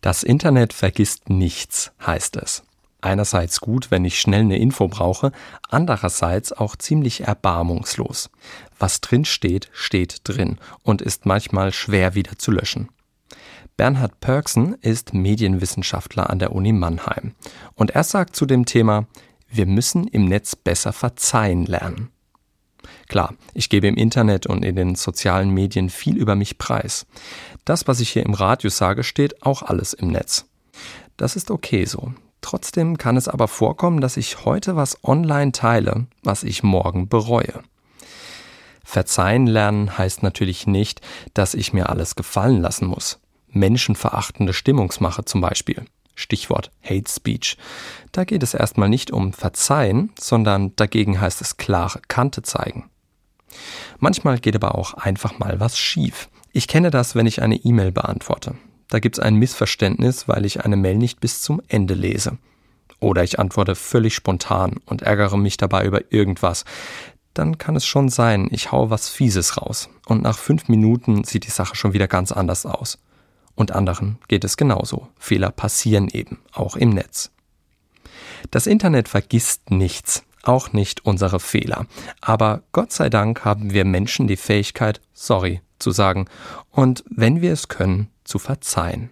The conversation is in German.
Das Internet vergisst nichts, heißt es. Einerseits gut, wenn ich schnell eine Info brauche, andererseits auch ziemlich erbarmungslos. Was drin steht, steht drin und ist manchmal schwer wieder zu löschen. Bernhard Pörksen ist Medienwissenschaftler an der Uni Mannheim. Und er sagt zu dem Thema, wir müssen im Netz besser verzeihen lernen. Klar, ich gebe im Internet und in den sozialen Medien viel über mich preis. Das, was ich hier im Radio sage, steht auch alles im Netz. Das ist okay so. Trotzdem kann es aber vorkommen, dass ich heute was online teile, was ich morgen bereue. Verzeihen lernen heißt natürlich nicht, dass ich mir alles gefallen lassen muss. Menschenverachtende Stimmungsmache zum Beispiel. Stichwort Hate Speech. Da geht es erstmal nicht um Verzeihen, sondern dagegen heißt es klare Kante zeigen. Manchmal geht aber auch einfach mal was schief. Ich kenne das, wenn ich eine E-Mail beantworte. Da gibt's ein Missverständnis, weil ich eine Mail nicht bis zum Ende lese. Oder ich antworte völlig spontan und ärgere mich dabei über irgendwas. Dann kann es schon sein, ich haue was Fieses raus. Und nach 5 Minuten sieht die Sache schon wieder ganz anders aus. Und anderen geht es genauso. Fehler passieren eben, auch im Netz. Das Internet vergisst nichts, auch nicht unsere Fehler. Aber Gott sei Dank haben wir Menschen die Fähigkeit, sorry zu sagen und, wenn wir es können, zu verzeihen.